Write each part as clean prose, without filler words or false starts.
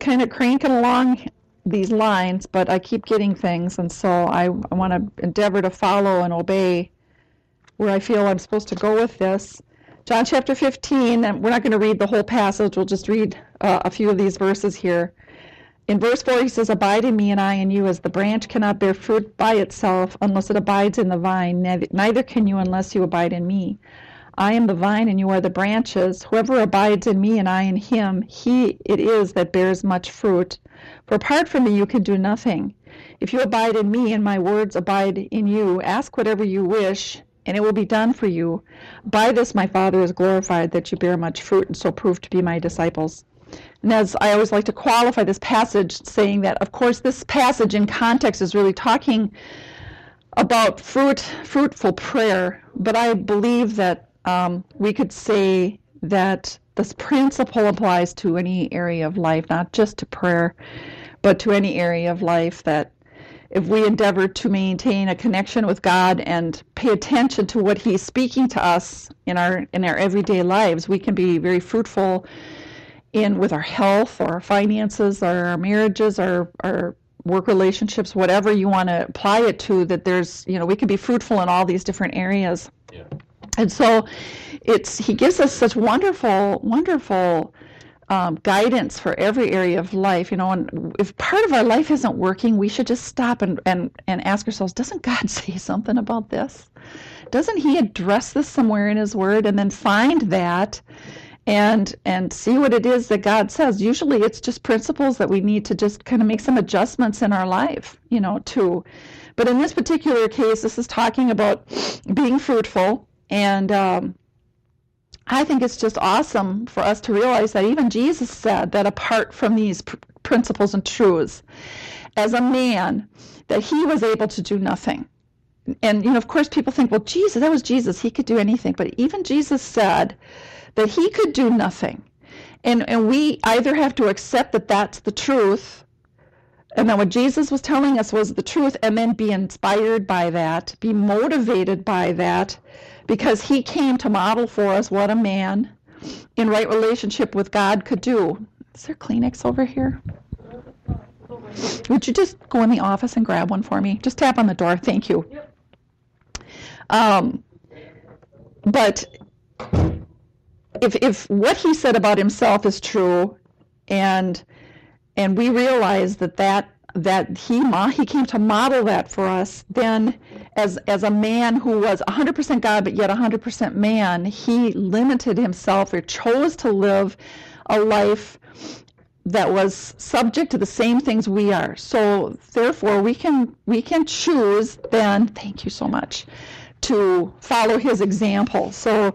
kind of cranking along these lines, but I keep getting things, and so I want to endeavor to follow and obey where I feel I'm supposed to go with this. John chapter 15, and we're not going to read the whole passage, we'll just read a few of these verses here. In verse 4, he says, "Abide in me and I in you, as the branch cannot bear fruit by itself unless it abides in the vine, neither can you unless you abide in me. I am the vine and you are the branches. Whoever abides in me and I in him, he it is that bears much fruit. For apart from me you can do nothing. If you abide in me and my words abide in you, ask whatever you wish, and it will be done for you. By this my Father is glorified, that you bear much fruit, and so prove to be my disciples." And as I always like to qualify this passage, saying that, of course, this passage in context is really talking about fruitful prayer, but I believe that we could say that this principle applies to any area of life, not just to prayer, but to any area of life, that if we endeavor to maintain a connection with God and pay attention to what He's speaking to us in our everyday lives, we can be very fruitful with our health, or our finances, or our marriages, or our work relationships, whatever you want to apply it to, that there's, we can be fruitful in all these different areas. Yeah. And so he gives us such wonderful guidance for every area of life, and if part of our life isn't working, we should just stop and ask ourselves, doesn't God say something about this? Doesn't He address this somewhere in His Word? And then find that and see what it is that God says. Usually it's just principles that we need to just kind of make some adjustments in our life, too. But in this particular case, this is talking about being fruitful, and I think it's just awesome for us to realize that even Jesus said that apart from these principles and truths, as a man, that He was able to do nothing. And, of course, people think, well, Jesus, that was Jesus. He could do anything. But even Jesus said that He could do nothing. And we either have to accept that that's the truth, and that what Jesus was telling us was the truth, and then be inspired by that, be motivated by that, because He came to model for us what a man in right relationship with God could do. Is there Kleenex over here? Would you just go in the office and grab one for me? Just tap on the door. Thank you. Yep. But if what He said about Himself is true, and we realize that he came to model that for us, then as a man who was 100% God but yet 100% man, He limited Himself, or chose to live a life that was subject to the same things we are. So therefore we can choose then, thank you so much, to follow His example. So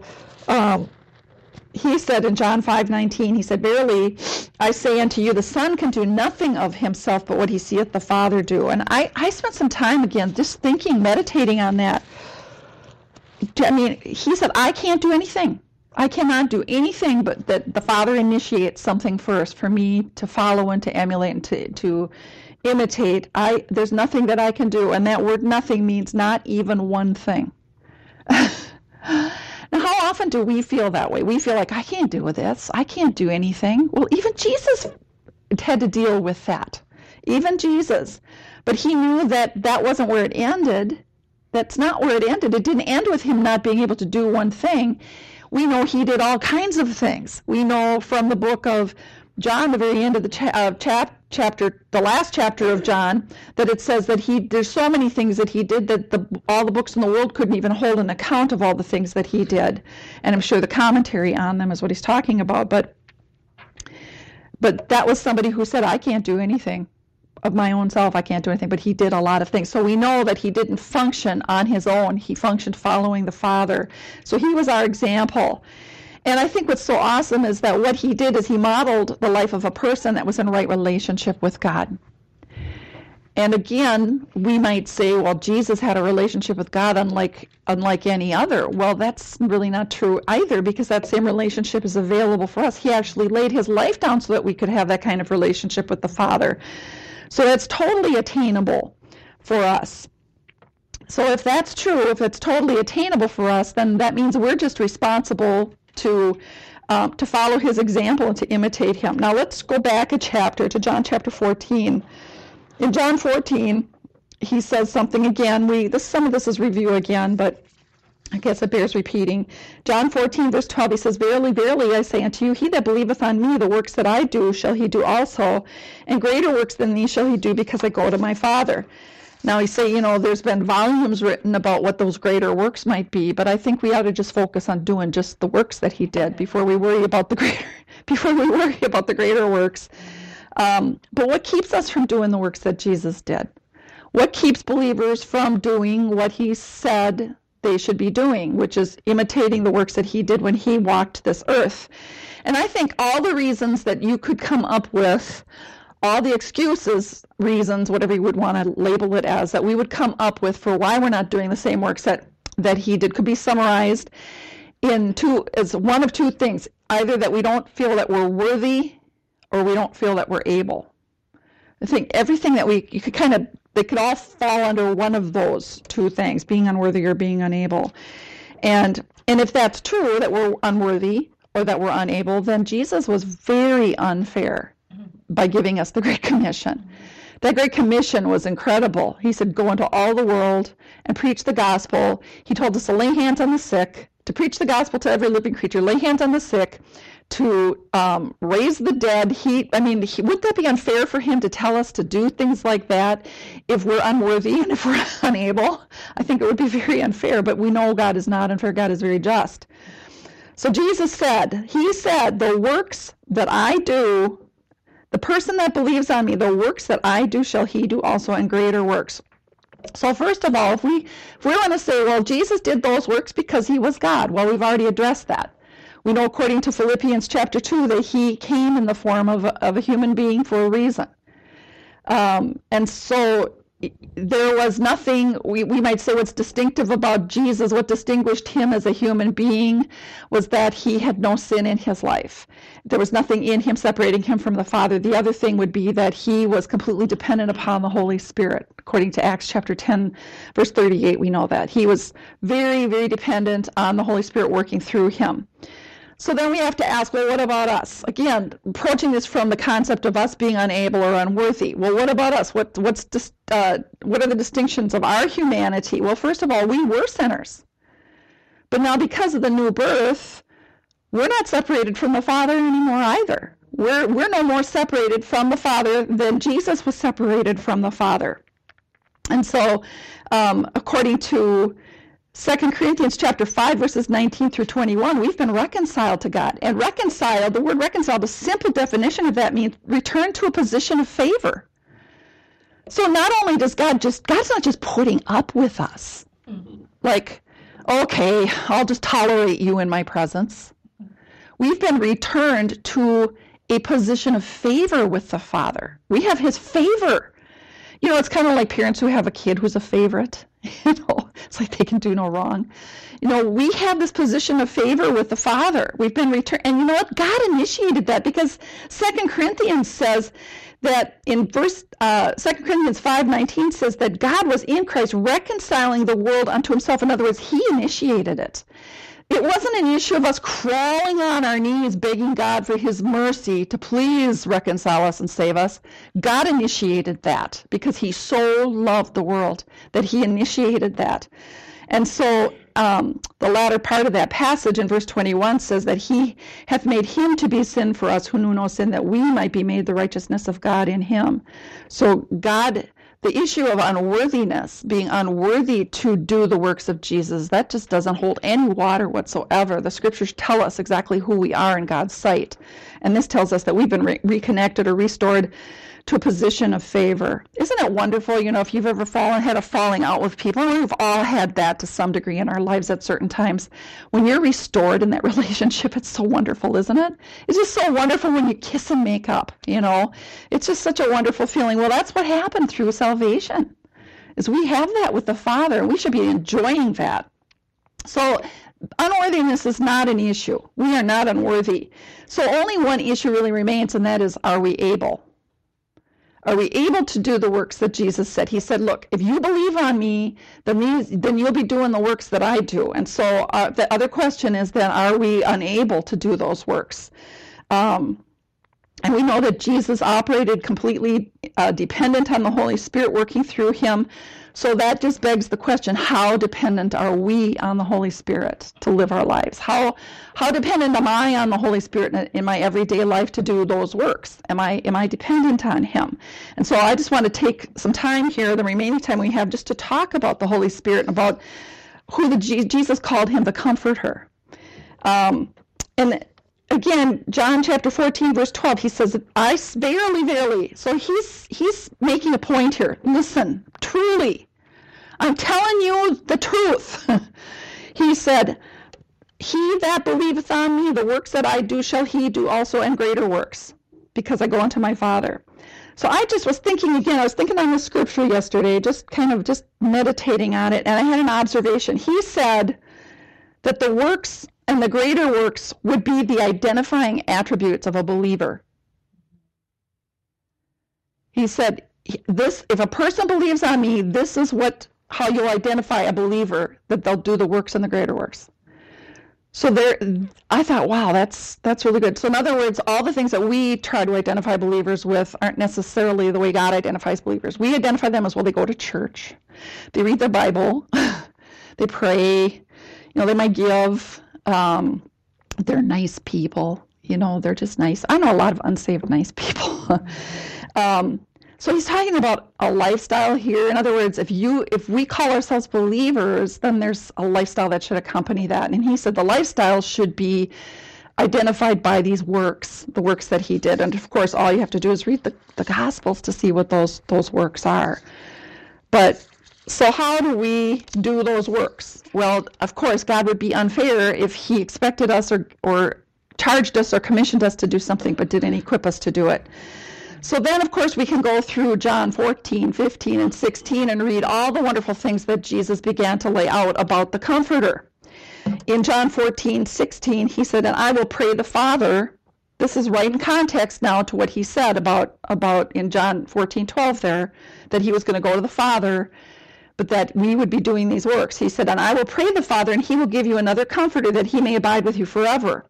He said in John 5:19, He said, "Verily I say unto you, the Son can do nothing of Himself but what He seeth the Father do." And I spent some time again just thinking, meditating on that. I mean, He said, I can't do anything. I cannot do anything but that the Father initiates something first for me to follow and to emulate and to imitate. There's nothing that I can do. And that word nothing means not even one thing. Now, how often do we feel that way? We feel like, I can't do this. I can't do anything. Well, even Jesus had to deal with that. Even Jesus. But He knew that that wasn't where it ended. That's not where it ended. It didn't end with Him not being able to do one thing. We know He did all kinds of things. We know from the book of John, the very end of the chapter, the last chapter of John, that it says that there's so many things that He did that all the books in the world couldn't even hold an account of all the things that He did. And I'm sure the commentary on them is what he's talking about. But that was somebody who said, I can't do anything of my own self. I can't do anything. But He did a lot of things. So we know that He didn't function on His own. He functioned following the Father. So He was our example. And I think what's so awesome is that what He did is He modeled the life of a person that was in right relationship with God. And again, we might say, well, Jesus had a relationship with God unlike any other. Well, that's really not true either, because that same relationship is available for us. He actually laid His life down so that we could have that kind of relationship with the Father. So that's totally attainable for us. So if that's true, if it's totally attainable for us, then that means we're just responsible to to follow his example and to imitate him. Now let's go back a chapter to John chapter 14. In John 14, he says something again. Some of this is review again, but I guess it bears repeating. John 14, verse 12, he says, "Verily, verily, I say unto you, he that believeth on me, the works that I do shall he do also, and greater works than these shall he do, because I go to my Father." Now, he say, there's been volumes written about what those greater works might be, but I think we ought to just focus on doing just the works that he did before we worry about the greater works. But what keeps us from doing the works that Jesus did? What keeps believers from doing what he said they should be doing, which is imitating the works that he did when he walked this earth? And I think all the reasons that you could come up with, all the excuses, reasons, whatever you would want to label it as, that we would come up with for why we're not doing the same works that he did could be summarized as one of two things. Either that we don't feel that we're worthy, or we don't feel that we're able. I think everything that they could all fall under one of those two things, being unworthy or being unable. And if that's true, that we're unworthy or that we're unable, then Jesus was very unfair by giving us the Great Commission. That Great Commission was incredible. He said, go into all the world and preach the gospel. He told us to lay hands on the sick, to preach the gospel to every living creature, lay hands on the sick, to raise the dead. Would that be unfair for him to tell us to do things like that if we're unworthy and if we're unable? I think it would be very unfair, but we know God is not unfair. God is very just. So Jesus said, the works that I do, the person that believes on me, the works that I do shall he do also, and greater works. So first of all, if we want to say, well, Jesus did those works because he was God, well, we've already addressed that. We know according to Philippians chapter 2 that he came in the form of a human being for a reason. And so there was nothing, we might say what's distinctive about Jesus, what distinguished him as a human being was that he had no sin in his life. There was nothing in him separating him from the Father. The other thing would be that he was completely dependent upon the Holy Spirit. According to Acts chapter 10, verse 38, we know that. He was very, very dependent on the Holy Spirit working through him. So then we have to ask, well, what about us? Again, approaching this from the concept of us being unable or unworthy. Well, what about us? What are the distinctions of our humanity? Well, first of all, we were sinners. But now because of the new birth, we're not separated from the Father anymore either. We're no more separated from the Father than Jesus was separated from the Father. And so, according to 2 Corinthians chapter 5, verses 19 through 21, we've been reconciled to God. And reconciled, the word reconciled, the simple definition of that means return to a position of favor. So not only does God's not just putting up with us, like, okay, I'll just tolerate you in my presence. We've been returned to a position of favor with the Father. We have his favor. It's kind of like parents who have a kid who's a favorite. It's like they can do no wrong. We have this position of favor with the Father. We've been returned. And you know what? God initiated that because 2 Corinthians says that in 2 Corinthians 5:19 says that God was in Christ reconciling the world unto himself. In other words, he initiated it. It wasn't an issue of us crawling on our knees begging God for his mercy to please reconcile us and save us. God initiated that because he so loved the world that he initiated that. And so the latter part of that passage in verse 21 says that he hath made him to be sin for us who knew no sin, that we might be made the righteousness of God in him. So God, the issue of unworthiness, being unworthy to do the works of Jesus, that just doesn't hold any water whatsoever. The scriptures tell us exactly who we are in God's sight. And this tells us that we've been reconnected or restored to a position of favor. Isn't it wonderful? If you've ever had a falling out with people, and we've all had that to some degree in our lives at certain times. When you're restored in that relationship, it's so wonderful, isn't it? It's just so wonderful when you kiss and make up, It's just such a wonderful feeling. Well, that's what happened through salvation, is we have that with the Father, and we should be enjoying that. So unworthiness is not an issue. We are not unworthy. So only one issue really remains, and that is, are we able? Are we able to do the works that Jesus said? He said, look, if you believe on me, then you'll be doing the works that I do. And so the other question is then, are we unable to do those works? And we know that Jesus operated completely dependent on the Holy Spirit working through him. So that just begs the question, how dependent are we on the Holy Spirit to live our lives? How dependent am I on the Holy Spirit in my everyday life to do those works? Am I dependent on him? And so I just want to take some time here, the remaining time we have, just to talk about the Holy Spirit and about who Jesus called him the Comforter. And again, John chapter 14, verse 12, he says, I verily. So he's making a point here. Listen, truly, I'm telling you the truth. He said, he that believeth on me, the works that I do shall he do also, and greater works, because I go unto my Father. So I just was thinking again, I was thinking on the scripture yesterday, just meditating on it, and I had an observation. He said that the works and the greater works would be the identifying attributes of a believer. He said, if a person believes on me, this is how you'll identify a believer, that they'll do the works and the greater works. So I thought, wow, that's really good. So in other words, all the things that we try to identify believers with aren't necessarily the way God identifies believers. We identify them as, well, they go to church, they read their Bible, they pray, they might give. They're nice people, they're just nice. I know a lot of unsaved nice people. So he's talking about a lifestyle here. In other words, if we call ourselves believers, then there's a lifestyle that should accompany that. And he said the lifestyle should be identified by these works, the works that he did. And of course, all you have to do is read the Gospels to see what those works are. But so how do we do those works? Well, of course, God would be unfair if he expected us or charged us or commissioned us to do something but didn't equip us to do it. So then, of course, we can go through John 14, 15, and 16 and read all the wonderful things that Jesus began to lay out about the Comforter. In John 14, 16, he said, and I will pray the Father. This is right in context now to what he said about in John 14, 12 there, that he was going to go to the Father, but that we would be doing these works. He said, and I will pray the Father, and he will give you another Comforter, that he may abide with you forever.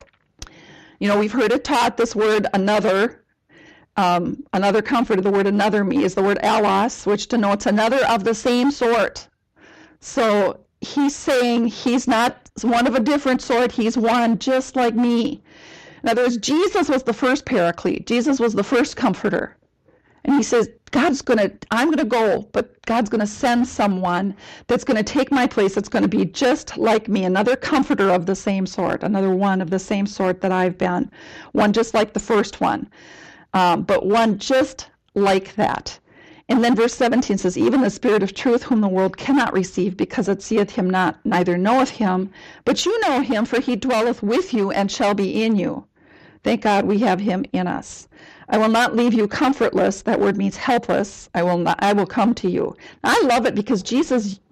We've heard it taught, this word another Comforter. The word another me is the word allos, which denotes another of the same sort. So he's saying he's not one of a different sort, he's one just like me. In other words, Jesus was the first paraclete. Jesus was the first Comforter. And he says, I'm going to go, but God's going to send someone that's going to take my place. It's going to be just like me, another Comforter of the same sort, another one of the same sort that I've been, one just like the first one, but one just like that. And then verse 17 says, even the Spirit of truth, whom the world cannot receive, because it seeth him not, neither knoweth him, but you know him, for he dwelleth with you and shall be in you. Thank God we have him in us. I will not leave you comfortless. That word means helpless. I will come to you. Now, I love it because Jesus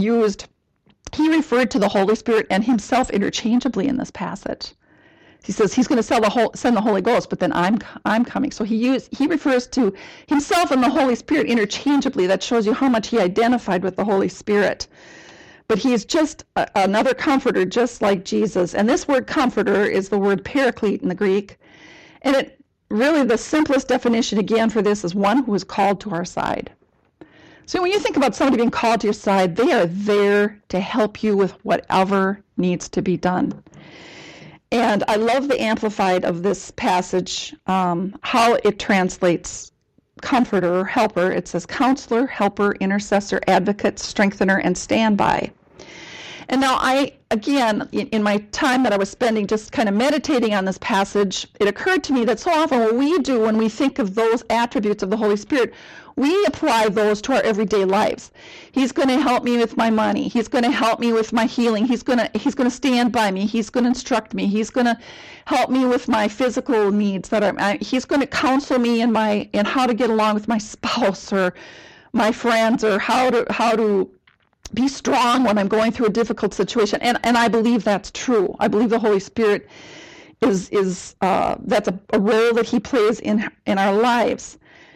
he referred to the Holy Spirit and himself interchangeably in this passage. He says he's going to send the Holy Ghost, but then I'm coming. So he refers to himself and the Holy Spirit interchangeably. That shows you how much he identified with the Holy Spirit. But he is just another Comforter, just like Jesus. And this word Comforter is the word paraclete in the Greek. And it really, the simplest definition again for this is one who is called to our side. So when you think about somebody being called to your side, they are there to help you with whatever needs to be done. And I love the Amplified of this passage, how it translates Comforter or helper. It says counselor, helper, intercessor, advocate, strengthener, and standby. And now in my time that I was spending just kind of meditating on this passage, it occurred to me that so often when we think of those attributes of the Holy Spirit, we apply those to our everyday lives. He's going to help me with my money. He's going to help me with my healing. He's going to stand by me. He's going to instruct me. He's going to help me with my physical needs. He's going to counsel me in how to get along with my spouse or my friends, or how to be strong when I'm going through a difficult situation. And I believe that's true. I believe the Holy Spirit is that's a role that he plays in our lives.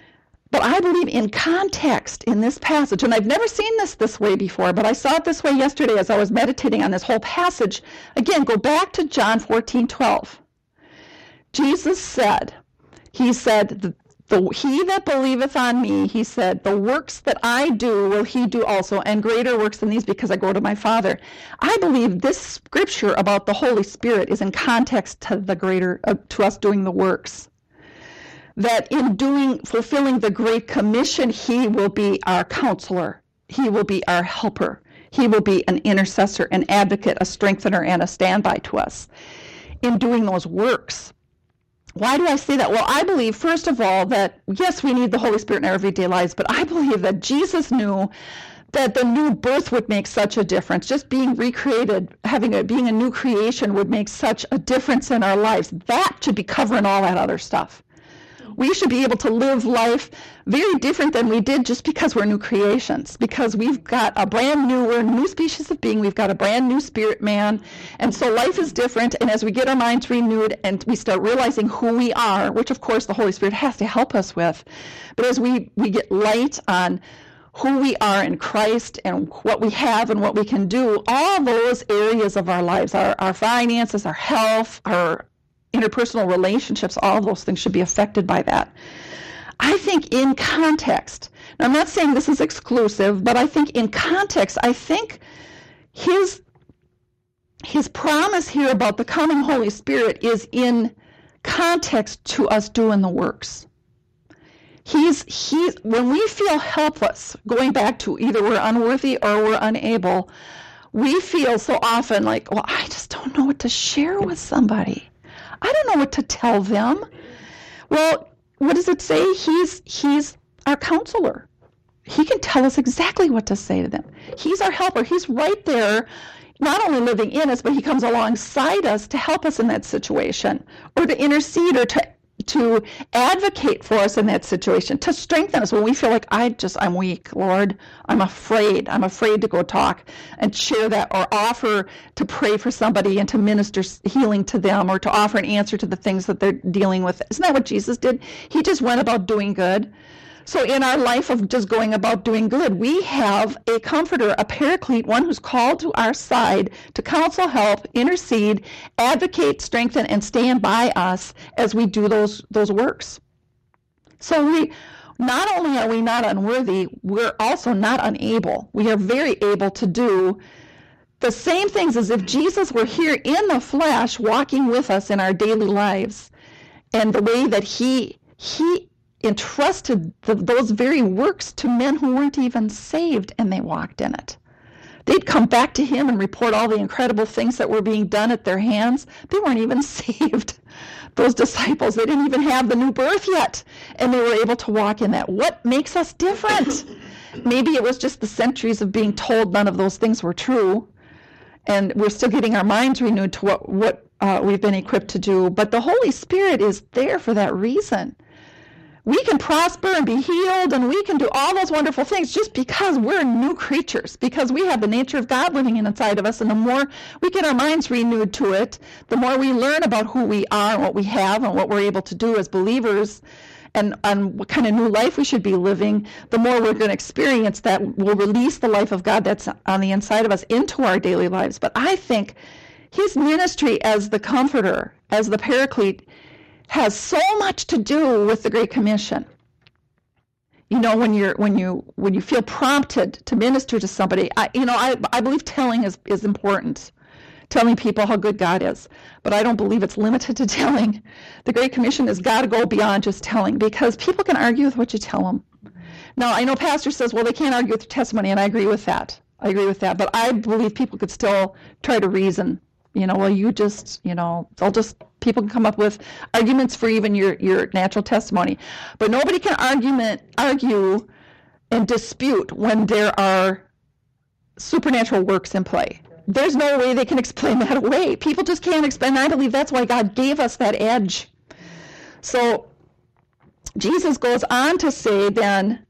But I believe in context in this passage, and I've never seen this way before, but I saw it this way yesterday as I was meditating on this whole passage. Again, go back to John 14:12. Jesus said, he said, he that believeth on me, he said, the works that I do will he do also, and greater works than these, because I go to my Father. I believe this scripture about the Holy Spirit is in context to to us doing the works. That in fulfilling the Great Commission, he will be our counselor. He will be our helper. He will be an intercessor, an advocate, a strengthener, and a standby to us in doing those works. Why do I say that? Well, I believe, first of all, that yes, we need the Holy Spirit in our everyday lives, but I believe that Jesus knew that the new birth would make such a difference. Just being recreated, being a new creation would make such a difference in our lives. That should be covering all that other stuff. We should be able to live life very different than we did just because we're new creations, because we're a new species of being, we've got a brand new spirit man, and so life is different, and as we get our minds renewed and we start realizing who we are, which of course the Holy Spirit has to help us with, but as we get light on who we are in Christ and what we have and what we can do, all those areas of our lives, our finances, our health, our interpersonal relationships, all of those things should be affected by that. I think in context, now I'm not saying this is exclusive, but I think in context, I think his promise here about the coming Holy Spirit is in context to us doing the works. When we feel helpless, going back to either we're unworthy or we're unable, we feel so often like, well, I just don't know what to share with somebody. I don't know what to tell them. Well, what does it say? He's our counselor. He can tell us exactly what to say to them. He's our helper. He's right there, not only living in us, but he comes alongside us to help us in that situation, or to intercede, or to advocate for us in that situation, to strengthen us when we feel like I'm weak, Lord, I'm afraid to go talk and share that, or offer to pray for somebody and to minister healing to them, or to offer an answer to the things that they're dealing with. Isn't that what Jesus did? He just went about doing good. So in our life of just going about doing good, we have a comforter, a paraclete, one who's called to our side to counsel, help, intercede, advocate, strengthen, and stand by us as we do those works. So not only are we not unworthy, we're also not unable. We are very able to do the same things as if Jesus were here in the flesh, walking with us in our daily lives. And the way that he entrusted those very works to men who weren't even saved, and they walked in it. They'd come back to him and report all the incredible things that were being done at their hands. They weren't even saved. Those disciples, they didn't even have the new birth yet, and they were able to walk in that. What makes us different? Maybe it was just the centuries of being told none of those things were true, and we're still getting our minds renewed to what we've been equipped to do. But the Holy Spirit is there for that reason. We can prosper and be healed, and we can do all those wonderful things just because we're new creatures, because we have the nature of God living inside of us, and the more we get our minds renewed to it, the more we learn about who we are and what we have and what we're able to do as believers, and what kind of new life we should be living, the more we're going to experience that will release the life of God that's on the inside of us into our daily lives. But I think his ministry as the comforter, as the paraclete, has so much to do with the Great Commission. You know, when you feel prompted to minister to somebody, I believe telling is important. Telling people how good God is. But I don't believe it's limited to telling. The Great Commission has got to go beyond just telling, because people can argue with what you tell them. Now, I know Pastor says, well, they can't argue with testimony, and I agree with that. But I believe people could still try to reason. People can come up with arguments for even your natural testimony. But nobody can argue and dispute when there are supernatural works in play. There's no way they can explain that away. People just can't explain. I believe that's why God gave us that edge. So Jesus goes on to say then,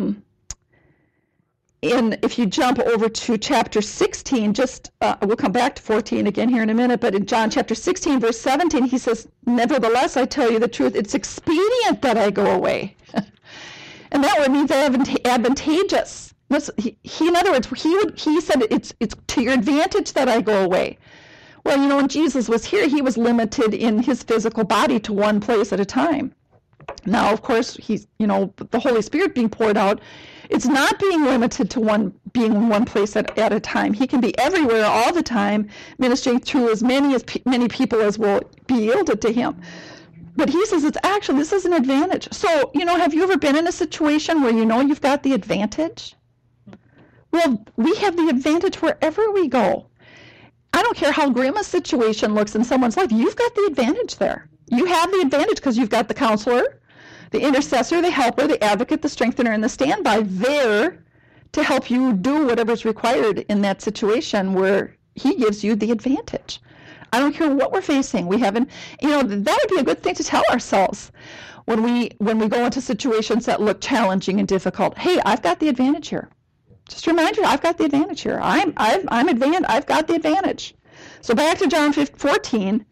if you jump over to chapter 16, we'll come back to 14 again here in a minute, but in John chapter 16, verse 17, he says, nevertheless, I tell you the truth, it's expedient that I go away. And that word means advantageous. He, in other words, he said it's to your advantage that I go away. Well, when Jesus was here, he was limited in his physical body to one place at a time. Now, of course, he's, the Holy Spirit being poured out, it's not being limited to being in one place at a time. He can be everywhere all the time, ministering through as many people as will be yielded to him. But he says this is an advantage. So, have you ever been in a situation where you've got the advantage? Well, we have the advantage wherever we go. I don't care how grim a situation looks in someone's life. You've got the advantage there. You have the advantage because you've got the counselor, the intercessor, the helper, the advocate, the strengthener, and the standby there to help you do whatever's required in that situation where he gives you the advantage. I don't care what we're facing. We haven't, that would be a good thing to tell ourselves when we go into situations that look challenging and difficult. Hey, I've got the advantage here. Just remind you, I've got the advantage here. I'm advanced. I've got the advantage. So back to John 14.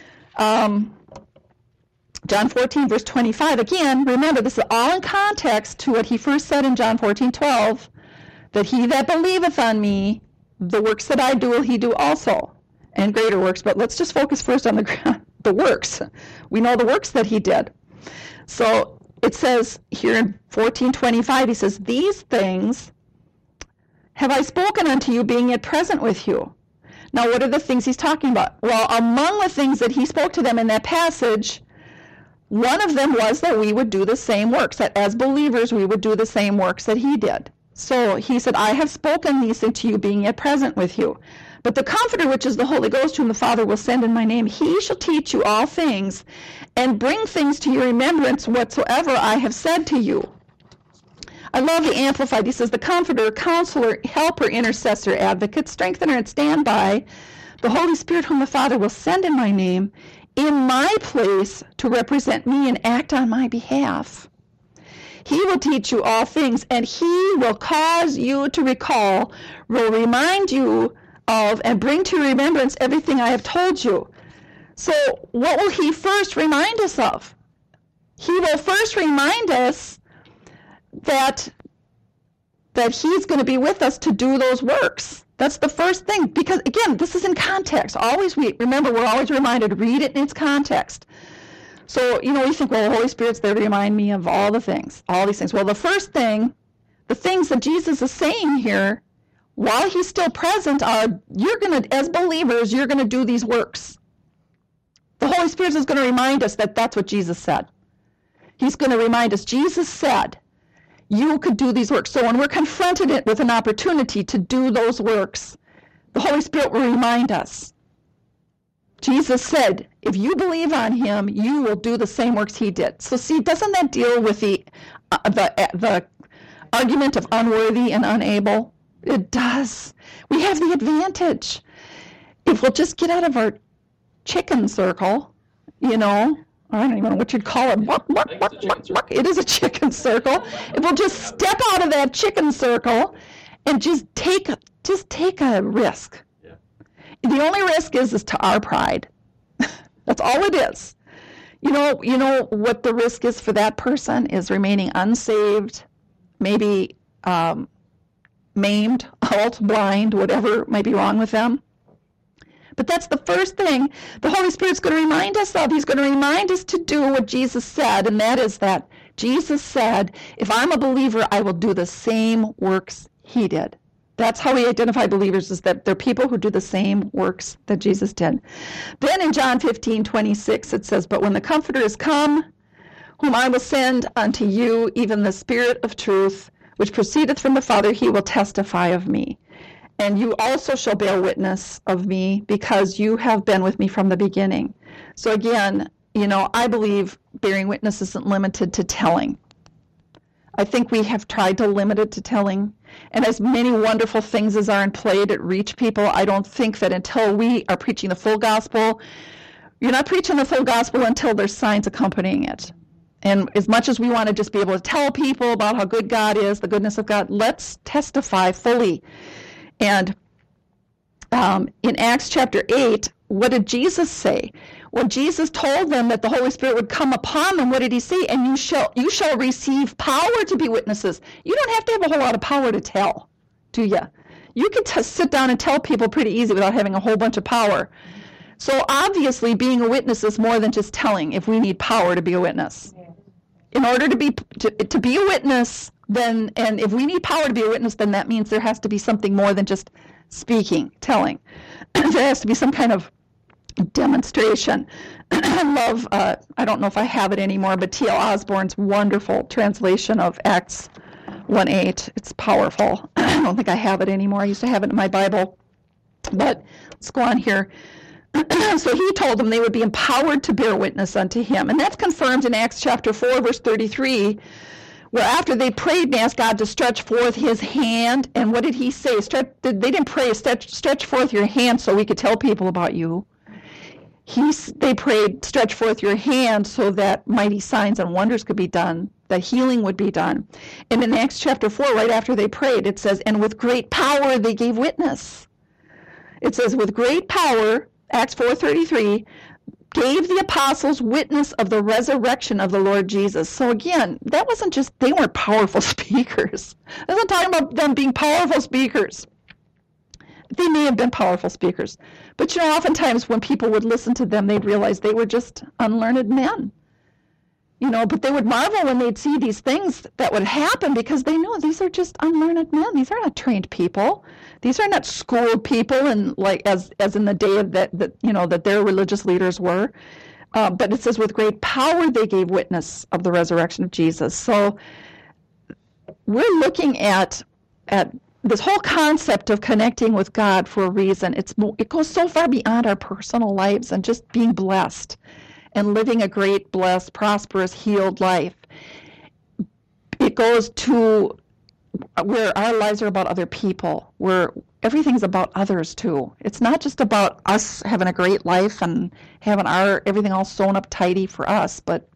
John 14, verse 25. Again, remember, this is all in context to what he first said in John 14:12, that he that believeth on me, the works that I do will he do also, and greater works. But let's just focus first on the works. We know the works that he did. So it says here in 14:25, he says, these things have I spoken unto you, being yet present with you. Now, what are the things he's talking about? Well, among the things that he spoke to them in that passage, one of them was that we would do the same works, that as believers we would do the same works that he did. So he said, I have spoken these things to you, being yet present with you. But the Comforter, which is the Holy Ghost, whom the Father will send in my name, he shall teach you all things, and bring things to your remembrance whatsoever I have said to you. I love the Amplified. He says, the Comforter, Counselor, Helper, Intercessor, Advocate, Strengthener, and Standby, the Holy Spirit, whom the Father will send in my name, in my place to represent me and act on my behalf. He will teach you all things, and he will cause you to recall, will remind you of, and bring to remembrance everything I have told you. So what will he first remind us of? He will first remind us that he's going to be with us to do those works. That's the first thing, because again, this is in context. Remember, we're always reminded, read it in its context. So, we think, well, the Holy Spirit's there to remind me of all these things. Well, the first thing, the things that Jesus is saying here, while he's still present, are as believers, you're going to do these works. The Holy Spirit is going to remind us that that's what Jesus said. He's going to remind us, Jesus said, you could do these works. So when we're confronted with an opportunity to do those works, the Holy Spirit will remind us. Jesus said, if you believe on him, you will do the same works he did. So see, doesn't that deal with the argument of unworthy and unable? It does. We have the advantage. If we'll just get out of our chicken circle, I don't even know what you'd call it. It is a chicken circle. If we'll just step out of that chicken circle and just take a risk. Yeah. The only risk is to our pride. That's all it is. You know what the risk is for that person is remaining unsaved, maybe maimed, halt, blind, whatever might be wrong with them. But that's the first thing the Holy Spirit's going to remind us of. He's going to remind us to do what Jesus said, and that is that Jesus said, if I'm a believer, I will do the same works he did. That's how we identify believers, is that they're people who do the same works that Jesus did. Then in John 15:26, it says, but when the Comforter is come, whom I will send unto you, even the Spirit of truth, which proceedeth from the Father, he will testify of me. And you also shall bear witness of me, because you have been with me from the beginning. So again, I believe bearing witness isn't limited to telling. I think we have tried to limit it to telling. And as many wonderful things as are in play to reach people, I don't think that until we are preaching the full gospel, you're not preaching the full gospel until there's signs accompanying it. And as much as we want to just be able to tell people about how good God is, the goodness of God, let's testify fully. And in Acts chapter 8, what did Jesus say? Well, Jesus told them that the Holy Spirit would come upon them. What did he say? And you shall receive power to be witnesses. You don't have to have a whole lot of power to tell, do you? You can sit down and tell people pretty easy without having a whole bunch of power. So obviously being a witness is more than just telling if we need power to be a witness. In order to be a witness, then, and if we need power to be a witness, then that means there has to be something more than just speaking, telling. There has to be some kind of demonstration. I love, I don't know if I have it anymore, but T.L. Osborne's wonderful translation of Acts 1:8. It's powerful. I don't think I have it anymore. I used to have it in my Bible. But let's go on here. So he told them they would be empowered to bear witness unto him. And that's confirmed in Acts chapter 4, verse 33, where after they prayed and asked God to stretch forth his hand, and what did he say? They didn't pray, stretch forth your hand so we could tell people about you. They prayed, stretch forth your hand so that mighty signs and wonders could be done, that healing would be done. And in Acts chapter 4, right after they prayed, it says, and with great power they gave witness. It says, with great power, Acts 4:33, gave the apostles witness of the resurrection of the Lord Jesus. So again, that wasn't just, they weren't powerful speakers. I wasn't talking about them being powerful speakers. They may have been powerful speakers. But you know, oftentimes when people would listen to them, they'd realize they were just unlearned men. You know, but they would marvel when they'd see these things that would happen because they knew these are just unlearned men. These are not trained people. These are not schooled people, and like as in the day of that their religious leaders were. But it says, with great power they gave witness of the resurrection of Jesus. So we're looking at this whole concept of connecting with God for a reason. It goes so far beyond our personal lives and just being blessed and living a great, blessed, prosperous, healed life. It goes to where our lives are about other people, where everything's about others too. It's not just about us having a great life and having everything all sewn up tidy for us, but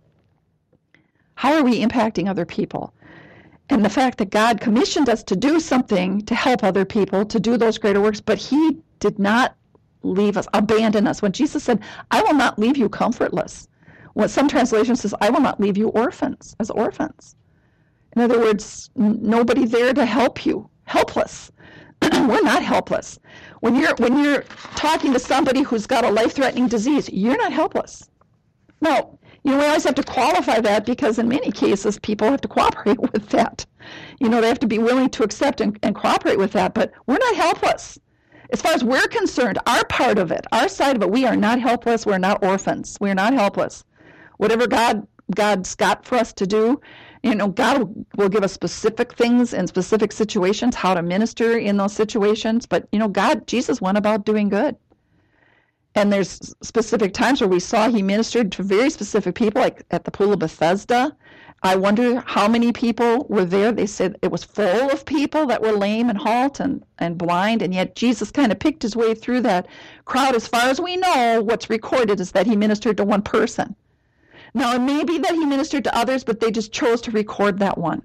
how are we impacting other people? And the fact that God commissioned us to do something to help other people, to do those greater works, but he did not leave us, abandon us. When Jesus said, I will not leave you comfortless. Well, some translations says, I will not leave you orphans. In other words, nobody there to help you, helpless. We're not helpless. When you're talking to somebody who's got a life-threatening disease, you're not helpless. Now, we always have to qualify that because in many cases people have to cooperate with that. They have to be willing to accept and cooperate with that, but we're not helpless. As far as we're concerned, our part of it, our side of it, we are not helpless. We're not orphans. We're not helpless. Whatever God's got for us to do, God will give us specific things in specific situations, how to minister in those situations. But, Jesus went about doing good. And there's specific times where we saw he ministered to very specific people, like at the Pool of Bethesda. I wonder how many people were there. They said it was full of people that were lame and halt and blind, and yet Jesus kind of picked his way through that crowd. As far as we know, what's recorded is that he ministered to one person. Now, it may be that he ministered to others, but they just chose to record that one.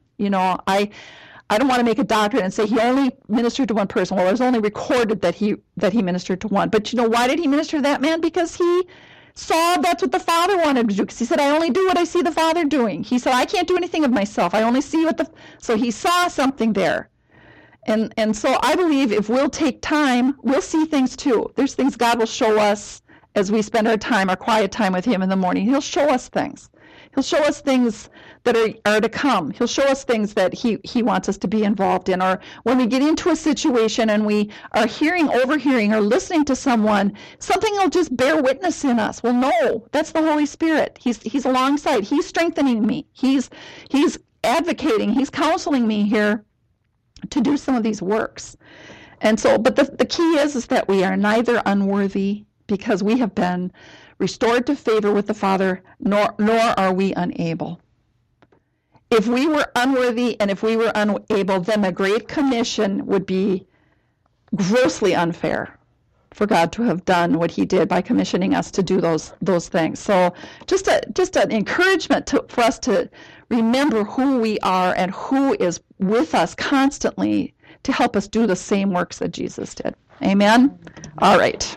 I don't want to make a doctrine and say he only ministered to one person. Well, it was only recorded that he ministered to one. But why did he minister to that man? Because he saw that's what the Father wanted to do. Because he said, I only do what I see the Father doing. He said, I can't do anything of myself. I only see So he saw something there. And so I believe if we'll take time, we'll see things too. There's things God will show us as we spend our quiet time with him in the morning. He'll show us things. He'll show us things that are to come. He'll show us things that he wants us to be involved in. Or when we get into a situation and we are overhearing, or listening to someone, something will just bear witness in us. Well, no, that's the Holy Spirit. He's alongside. He's strengthening me. He's advocating. He's counseling me here to do some of these works. And so, but the key is that we are neither unworthy, because we have been restored to favor with the Father, nor are we unable. If we were unworthy and if we were unable, then the Great Commission would be grossly unfair for God to have done what he did by commissioning us to do those things. So just an encouragement for us to remember who we are and who is with us constantly to help us do the same works that Jesus did. Amen? All right.